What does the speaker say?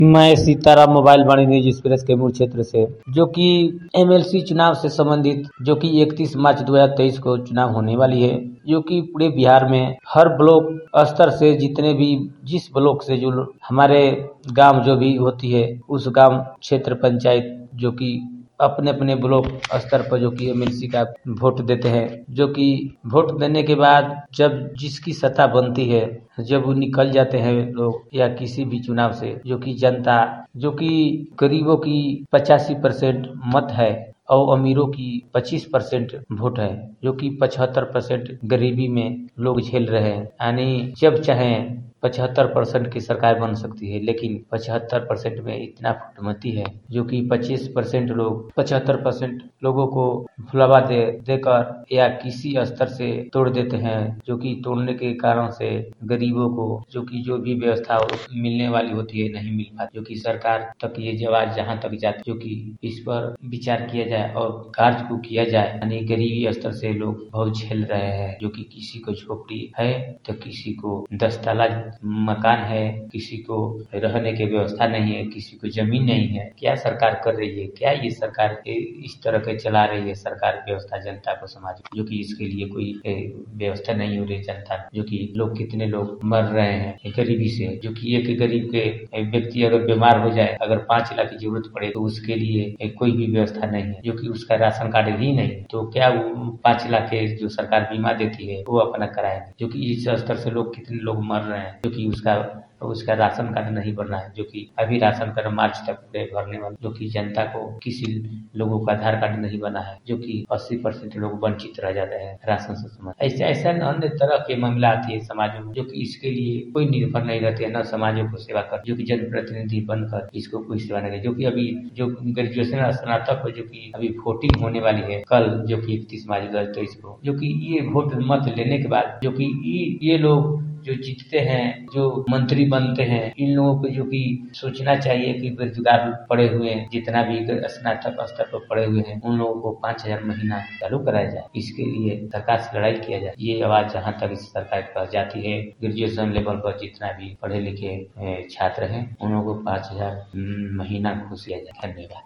मैं Sitaram mobile Vani news express के मूल क्षेत्र से, जो कि एमएलसी चुनाव से संबंधित, जो कि 31 मार्च 2023 को चुनाव होने वाली है, जो कि पूरे बिहार में हर ब्लॉक स्तर से जितने भी जिस ब्लॉक से जो हमारे गांव जो भी होती है, उस गांव क्षेत्र पंचायत जो कि अपने अपने ब्लॉक स्तर पर जो कि एमएलसी का वोट देते हैं, जो कि वोट देने के बाद जब जिसकी सत्ता बनती है, जब वो निकल जाते हैं लोग या किसी भी चुनाव से, जो कि जनता जो कि गरीबों की 85% मत है और अमीरों की 25% वोट है, जो कि 75% गरीबी में लोग झेल रहे हैं। यानी जब चाहे 75% की सरकार बन सकती है, लेकिन 75% में इतना फुटमती है, जो कि 25% लोग 75% लोगों को भुलावा देकर या किसी स्तर से तोड़ देते हैं, जो कि तोड़ने के कारण से गरीबों को जो कि जो भी व्यवस्था मिलने वाली होती है नहीं मिल पाती, जो कि सरकार तक ये आवाज जहाँ तक जाती, जो कि इस पर विचार किया जाए और कार्य को किया जाए। यानी गरीबी स्तर से लोग बहुत झेल रहे हैं, जो कि किसी को झोपड़ी है तो किसी को 10 ताला मकान है, किसी को रहने की व्यवस्था नहीं है, किसी को जमीन नहीं है। क्या सरकार कर रही है? क्या ये सरकार इस तरह के चला रही है सरकार व्यवस्था जनता को, समाज, जो कि इसके लिए कोई व्यवस्था नहीं हो रही जनता, जो कि लोग कितने लोग मर रहे हैं गरीबी से, जो कि एक गरीब के व्यक्ति अगर बीमार हो जाए, अगर 5 लाख की जरूरत पड़े तो उसके लिए कोई भी व्यवस्था नहीं है, जो कि उसका राशन कार्ड ही नहीं है, तो क्या वो 5 लाख के जो सरकार बीमा देती है वो अपना कराएंगे, जो कि इस स्तर से लोग कितने लोग मर रहे हैं, जो कि उसका राशन कार्ड नहीं भरना है, जो कि अभी राशन कार्ड मार्च तक भरने वाले, जो कि जनता को किसी लोगों का आधार कार्ड नहीं बना है, जो कि 80% लोग वंचित रह जाते हैं राशन से संबंधित। ऐसे अन्य तरह के मामला आती है समाजों में, जो कि इसके लिए कोई निर्भर नहीं रहते हैं, न समाजों को सेवा कर, जो कि जनप्रतिनिधि बनकर इसको कोई सेवा नहीं, जो कि अभी जो ग्रेजुएशन स्नातक जो कि अभी वोटिंग होने वाली है कल, जो कि 31 मार्च 2023 को, जो कि ये वोट मत लेने के बाद जो कि ये लोग जो जीतते हैं, जो मंत्री बनते हैं, इन लोगों को जो कि सोचना चाहिए कि बेरोजगार पड़े हुए हैं, जितना भी स्नातक स्तर पर पड़े हुए हैं, उन लोगों को 5,000 महीना चालू कराया जाए। इसके लिए सरकार से लड़ाई किया जाए। ये आवाज जहाँ तक इस सरकार के पास जाती है, ग्रेजुएशन लेवल पर जितना भी पढ़े लिखे छात्र हैं, उन लोगों को 5,000 महीना घूस दिया जाए। धन्यवाद।